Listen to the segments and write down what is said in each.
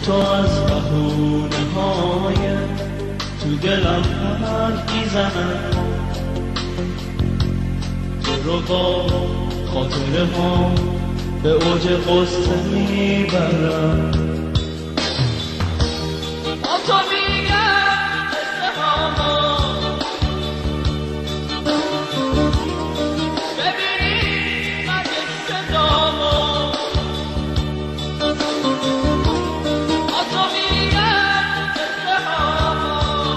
تو از بهونه های تو دلم حرف میزنم، تو رو با خاطره ها به اوج قصه میبرم. با تو میگم قصه هامو ببینی مگه صدامو، با تو میگم قصه هامو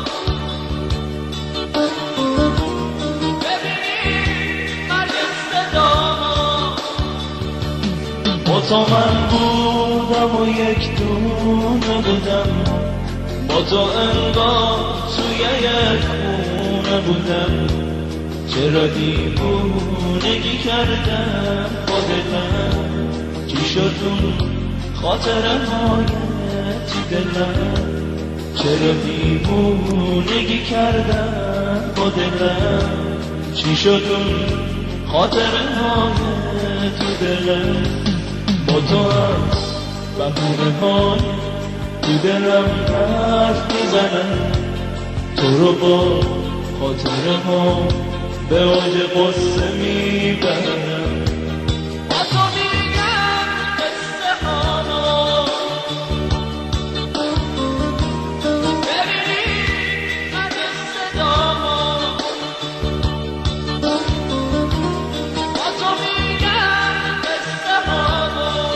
ببینی مگه صدامو. با تو من بودم و یک دونه بودم، با تو انگار توی یک خونه بودم. چرا دیوونگی کردم با دلم، چی شد اون خاطره های تو دلم. چرا دیوونگی کردم با دلم، چی شد اون خاطره های تو دلم. با تو هم بهونه های تو دلم حرف میزنم، تو رو با خاطره ها به اوج قصه میبرم. با تو میگم قصه هامو ببینی مگه صدامو، با تو میگم قصه هامو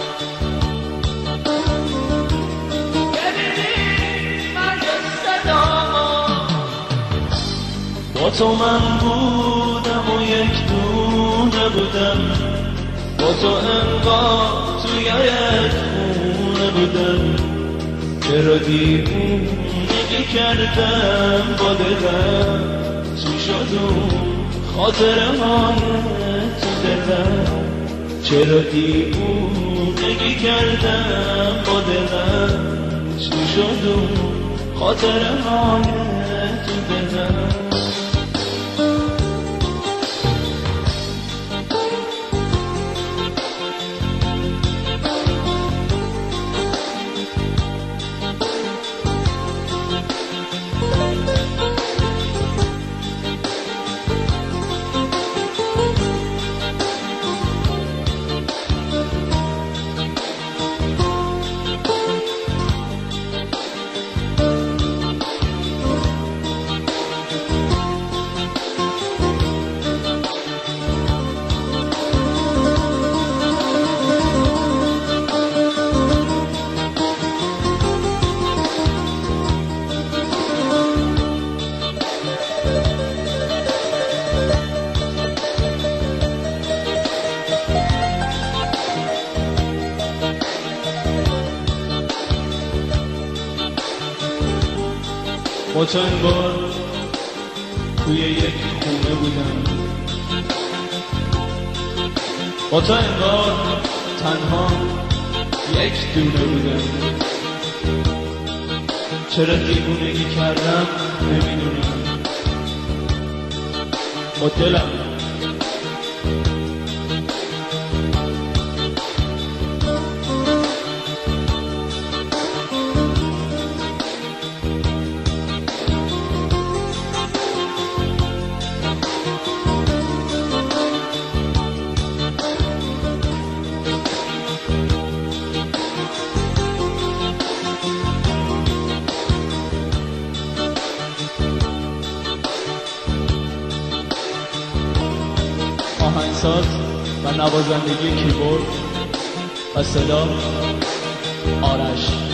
با تو من بودم و یک دونه بودم، با تو انگار توی یک خونه بودم. چرا دیوونگی کردم با دلم، چی شد اون خاطره های تو دلم. چرا دیوونگی کردم با دلم، چی شد اون خاطره های تو دلم. با تو انگار توی یک خونه بودم، با تو انگار تنها یک دونه بودم. چرا دیوونگی کردم نمیدونم، با دلم آهنگساز و نوازندگی کیبورد و صدا آرش.